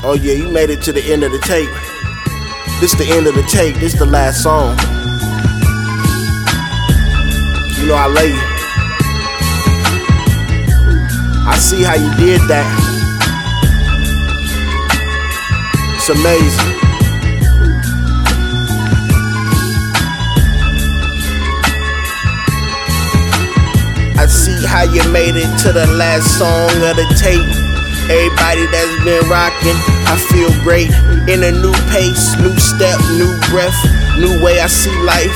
Oh yeah, you made it to the end of the tape. This the end of the tape, this the last song. You know I love you. I see how you did that. It's amazing. I see how you made it to the last song of the tape. Everybody that's been rocking, I feel great. In a new pace, new step, new breath, new way I see life.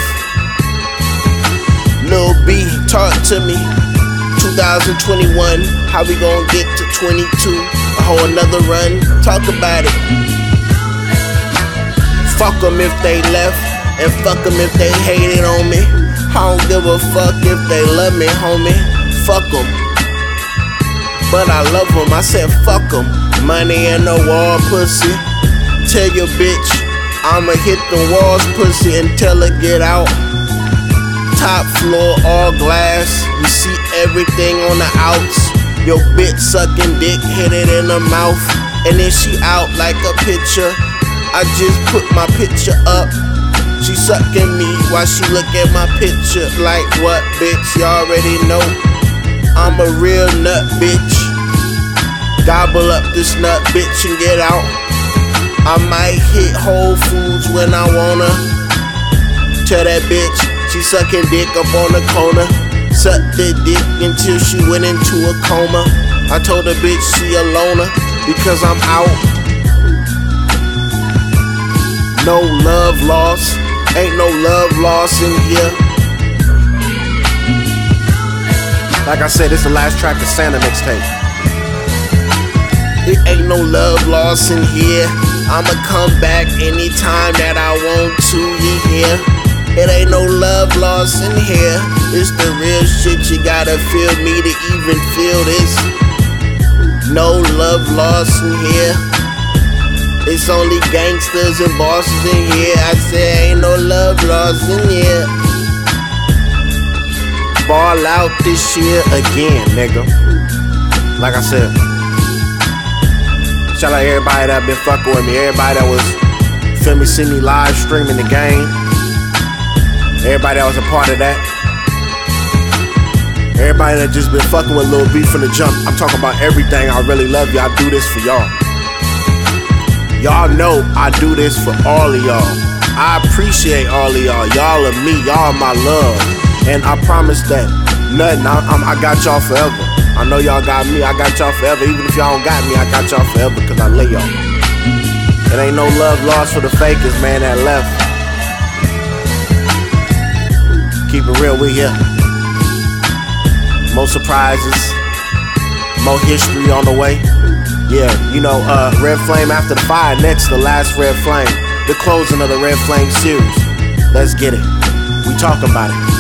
Lil B, talk to me. 2021, how we gon' get to 22? A whole nother run, talk about it. Fuck them if they left, and fuck them if they hated on me. I don't give a fuck if they love me, homie. Fuck them. But I love them, I said fuck them. Money in the wall, pussy. Tell your bitch I'ma hit the walls, pussy, and tell her get out. Top floor, all glass. You see everything on the outs. Your bitch sucking dick, hit it in her mouth, and then she out like a picture. I just put my picture up. She sucking me while she look at my picture. Like what, bitch? You already know I'm a real nut, bitch. Gobble up this nut, bitch, and get out. I might hit Whole Foods when I wanna. Tell that bitch she sucking dick up on the corner. Suck the dick until she went into a coma. I told the bitch she a loner because I'm out. No love lost, ain't no love lost in here. Like I said, it's the last track of Santa mixtape. It ain't no love lost in here. I'ma come back anytime that I want to, you hear? It ain't no love lost in here. It's the real shit, you gotta feel me to even feel this. No love lost in here. It's only gangsters and bosses in here. I say ain't no love lost in here. Ball out this year again, nigga. Like I said, shout out everybody that been fucking with me. Everybody that was, feel me, see me live streaming the game. Everybody that was a part of that. Everybody that just been fucking with Lil B from the jump. I'm talking about everything. I really love you. I do this for y'all. Y'all know I do this for all of y'all. I appreciate all of y'all. Y'all are me. Y'all are my love. And I promise that nothing, I got y'all forever. I know y'all got me, I got y'all forever. Even if y'all don't got me, I got y'all forever because I love y'all. It ain't no love lost for the fakers, man, that left. Keep it real, we here. More surprises, more history on the way. Yeah, you know, Red Flame After the Fire, next, the last Red Flame. The closing of the Red Flame series. Let's get it. We talking about it.